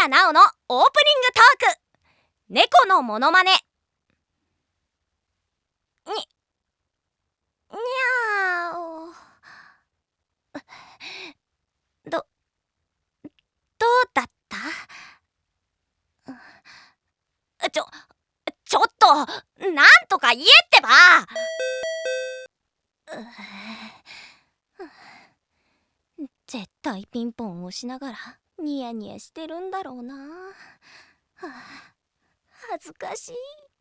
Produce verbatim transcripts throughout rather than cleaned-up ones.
谷直のオープニングトーク。猫のモノマネ。ににゃーお。どどうだった？ちょちょっとなんとか言えってば。絶対ピンポンを押しながらニヤニヤしてるんだろうな。はあ、恥ずかしい。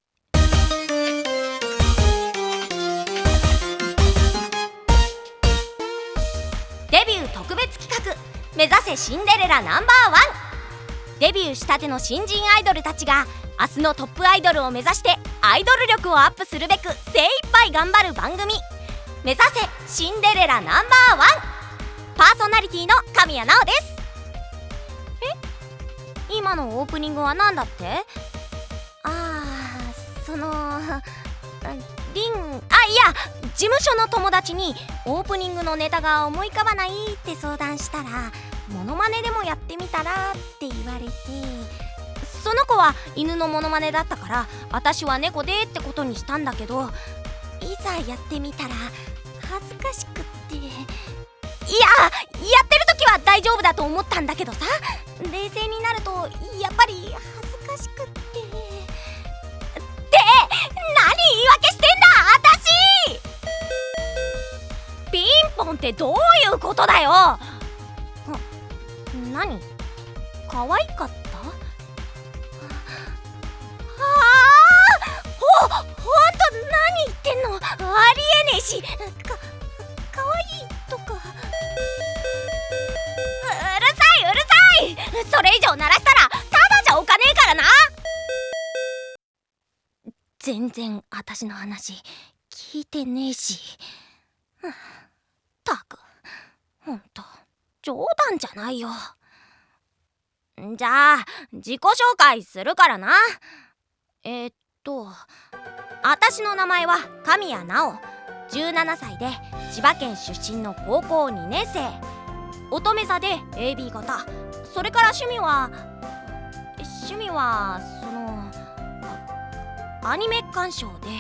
デビュー特別企画、目指せシンデレラナンバーワン。デビューしたての新人アイドルたちが明日のトップアイドルを目指してアイドル力をアップするべく精一杯頑張る番組、目指せシンデレラナンバーワン。パーソナリティの神谷直です。え、今のオープニングは何だって？あー、そのリン、あ、いや、事務所の友達にオープニングのネタが思い浮かばないって相談したら、モノマネでもやってみたらって言われて、その子は犬のモノマネだったから私は猫でってことにしたんだけど、いざやってみたら恥ずかしくって、いや、やってる時は大丈夫だと思ったんだけどさ、冷静になるとやっぱり恥ずかしくって。って何言い訳してんだ私。ピンポンってどういうことだよ。何？可愛かった？ああ、ほ、ほんと何言ってんの？ありえねえし、か、可愛いとか。う、うるさいうるさい。それ以上鳴らしたらただじゃおかねえからな。全然私の話聞いてねえし。ったく、ほんと冗談じゃないよ。じゃあ自己紹介するからな。えー、っと私の名前は神谷直、じゅうななさいで千葉県出身の高校にねん生、乙女座で エービー 型。それから趣味は趣味はそのアニメ鑑賞で。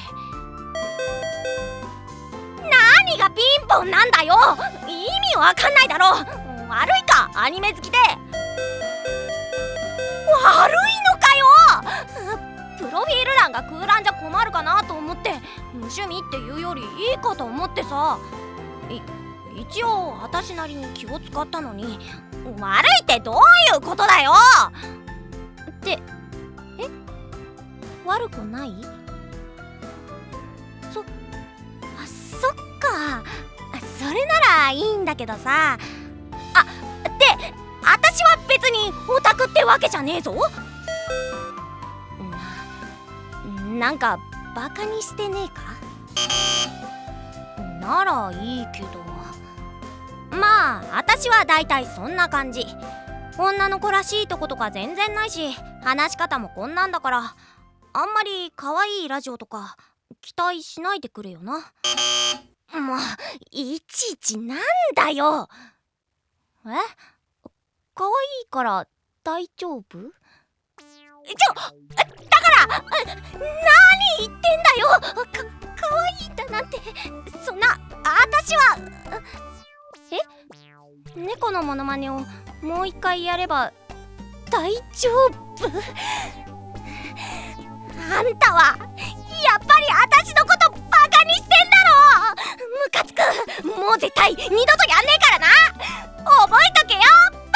何がピンポンなんだよ、意味わかんないだろ。悪いか、アニメ好きで。悪いのかよ。プロフィール欄が空欄じゃ困るかなと思って無趣味っていうよりいいかと思ってさ。い一応私なりに気を使ったのに、悪いってどういうことだよ。ってえ悪くない？そあそっか、それならいいんだけどさ。あ、で私は別にオタクってわけじゃねえぞ。な、なんかバカにしてねえか？ならいいけど。まあ私はだいたいそんな感じ。女の子らしいとことか全然ないし、話し方もこんなんだから、あんまり可愛いラジオとか期待しないでくれよな。もういちいちなんだよ。え？可愛いから大丈夫？ちょ、だから何言ってんだよ。か、可愛いんだなんて、そんな、私は。え？猫のモノマネをもう一回やれば大丈夫？あんたはやっぱり私のことバカにしてんだろ。ムカつく。もう絶対二度とやんねえからな。覚えとけよバ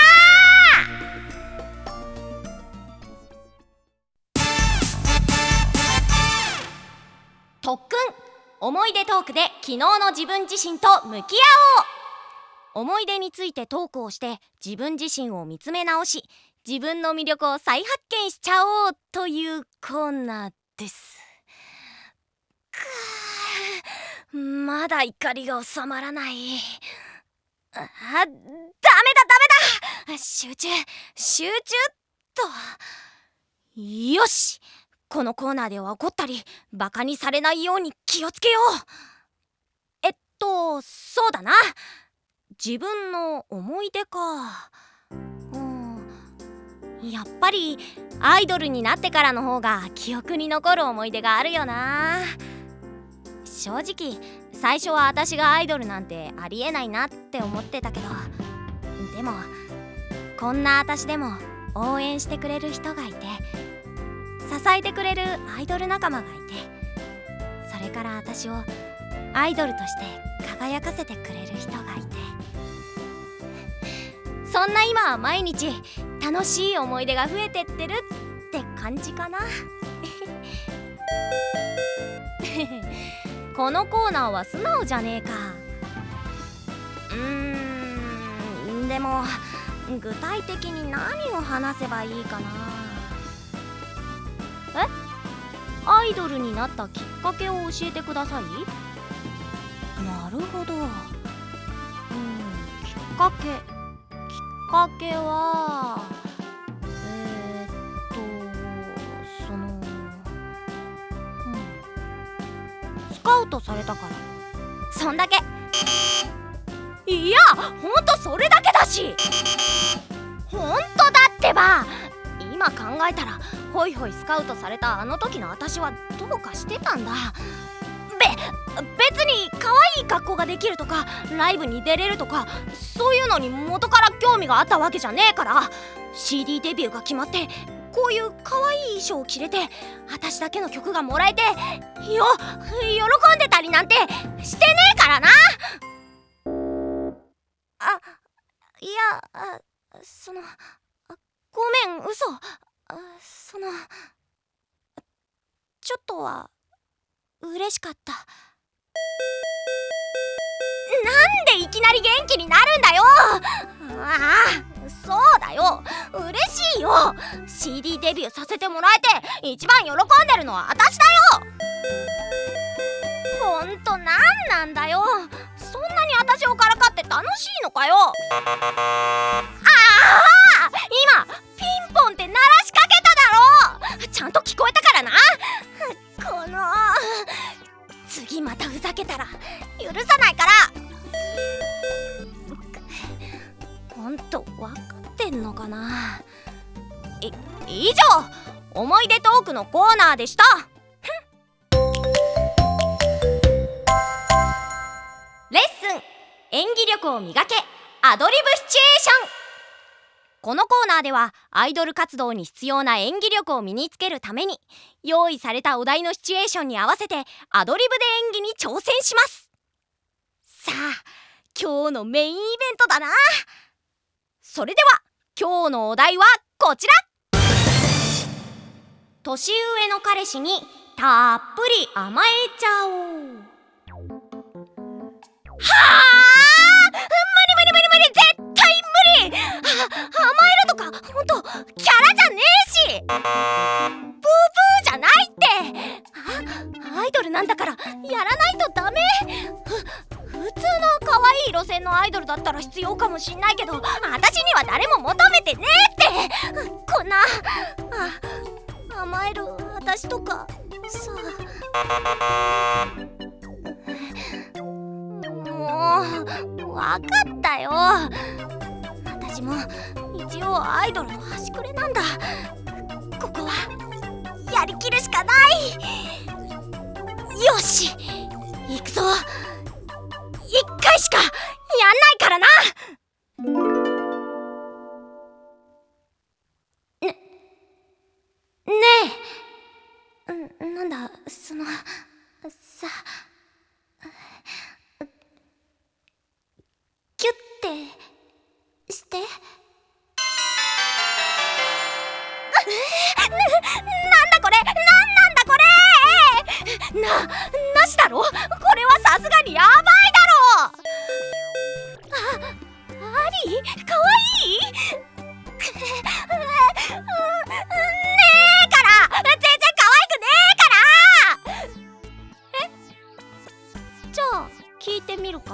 カ。特訓、思い出トークで昨日の自分自身と向き合おう。思い出についてトークをして自分自身を見つめ直し、自分の魅力を再発見しちゃおうというコーナーです。くー、まだ怒りが収まらない。あ、ダメだダメだ、集中集中っと。よし、このコーナーでは怒ったりバカにされないように気をつけよう。えっとそうだな、自分の思い出か。うん、 やっぱりアイドルになってからの方が記憶に残る思い出があるよな。正直最初は私がアイドルなんてありえないなって思ってたけど、でもこんな私でも応援してくれる人がいて、支えてくれるアイドル仲間がいて、それから私をアイドルとして輝かせてくれる人がいて、そんな今は毎日楽しい思い出が増えてってるって感じかな。このコーナーは素直じゃねえか。うーんでも具体的に何を話せばいいかな。えアイドルになったきっかけを教えてください。なるほど。うんきっかけきっかけはえー、っとその、うん、スカウトされたから、そんだけ。いやほんとそれだけだし。ほんとだってば。今考えたらホイホイスカウトされたあの時の私はどうかしてたんだ。べ別に可愛い格好ができるとかライブに出れるとかそういうのに元から興味があったわけじゃねえから、 シーディー デビューが決まってこういう可愛い衣装を着れて私だけの曲がもらえてよ喜んでたりなんてしてねえからな。あいやあそのごめん嘘。あそのちょっとは嬉しかった。なんでいきなり元気になるんだよ。ああそうだよ嬉しいよ。 シーディー デビューさせてもらえて一番喜んでるのは私だよ。ほんとなんなんだよ。そんなに私をからかって楽しいのかよ。ああ今ピンポンって鳴らしかけただろ。ちゃんと聞こえたからな。この次またふざけたら許さないから。ほんと分かってんのかな。い以上思い出トークのコーナーでした。レッスン演技力を磨けアドリブシチュエーション。このコーナーではアイドル活動に必要な演技力を身につけるために用意されたお題のシチュエーションに合わせてアドリブで演技に挑戦します。さあ今日のメインイベントだな。それでは今日のお題はこちら。年上の彼氏にたっぷり甘えちゃおう。はあ無理無理無理無理絶対無理。あ甘えるとかほんとキャラじゃねえし。ブーブーじゃないって。あアイドルなんだからやらないとダメ。ふ普通の可愛い路線のアイドルだったら必要かもしんないけど私には誰も求めてねえって。こんなあ甘える私とかさ。もう分かったよ。私も一応アイドルの端くれなんだ。ここはやりきるしかない。よし行くぞ。一回しかやんないからな。ねねえなんだそのさキュッてして。な、なんだこれなんなんだこれ。な、なしだろこれはさすがにやばいだろ。あ、アリーかわいい。くねえから全然可愛くねえから。えじゃあ聞いてみるかって。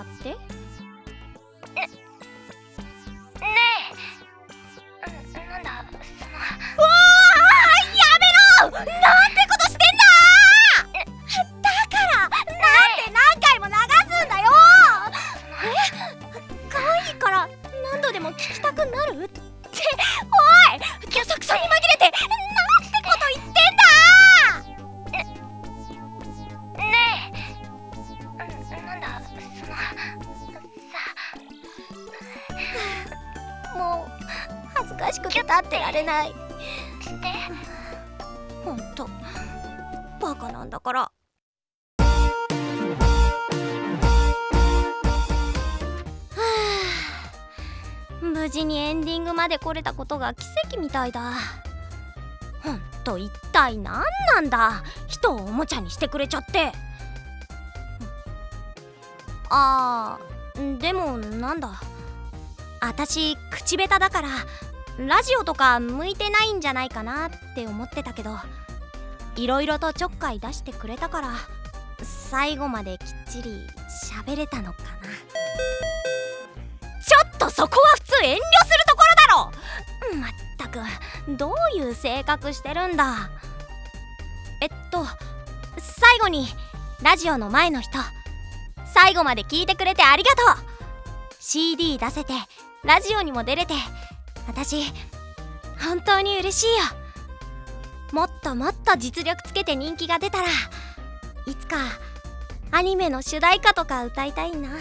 なんてことしてんだ。だからなんで何回も流すんだよ。え可愛いから何度でも聞きたくなるって。おいどさくさに紛れてなんてこと言ってんだ。ねえ、なんだそのさ、もう恥ずかしくて立ってられない。ほんとバカなんだから。無事にエンディングまで来れたことが奇跡みたいだ。ほんと一体何なんだ、人をおもちゃにしてくれちゃって。あーでもなんだ、あたし口下手だからラジオとか向いてないんじゃないかなって思ってたけど、いろいろとちょっかい出してくれたから最後まできっちり喋れたのかな。ちょっとそこは普通遠慮するところだろ。まったくどういう性格してるんだ。えっと最後にラジオの前の人、最後まで聞いてくれてありがとう。 シーディー 出せてラジオにも出れて私本当に嬉しいよ。もっともっと実力つけて人気が出たらいつかアニメの主題歌とか歌いたいな。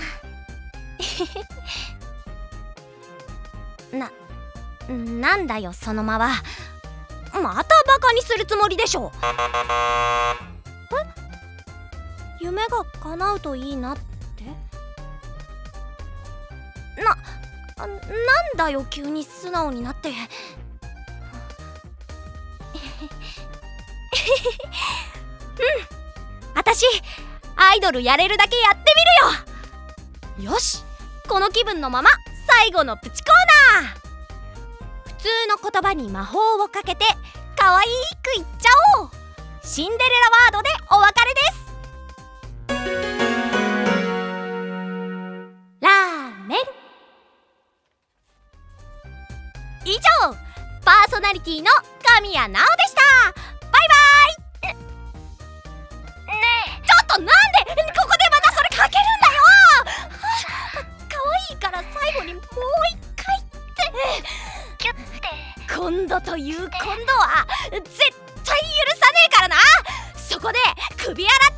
な、なんだよその間は。またバカにするつもりでしょ。え、夢が叶うといいなってな、なんだよ急に素直になって。うんあたしアイドルやれるだけやってみるよ。よし、この気分のまま最後のプチコーナー。普通の言葉に魔法をかけて可愛く言っちゃおう。シンデレラワードでお別れです。ラーメン。以上、パーソナリティの神谷直でした。バイバイ。ねえ、ちょっとなんでここでまたそれかけるんだよ。可愛いから最後にもう一回ってキュッて。今度という今度は絶対許さねえからな。そこで首洗って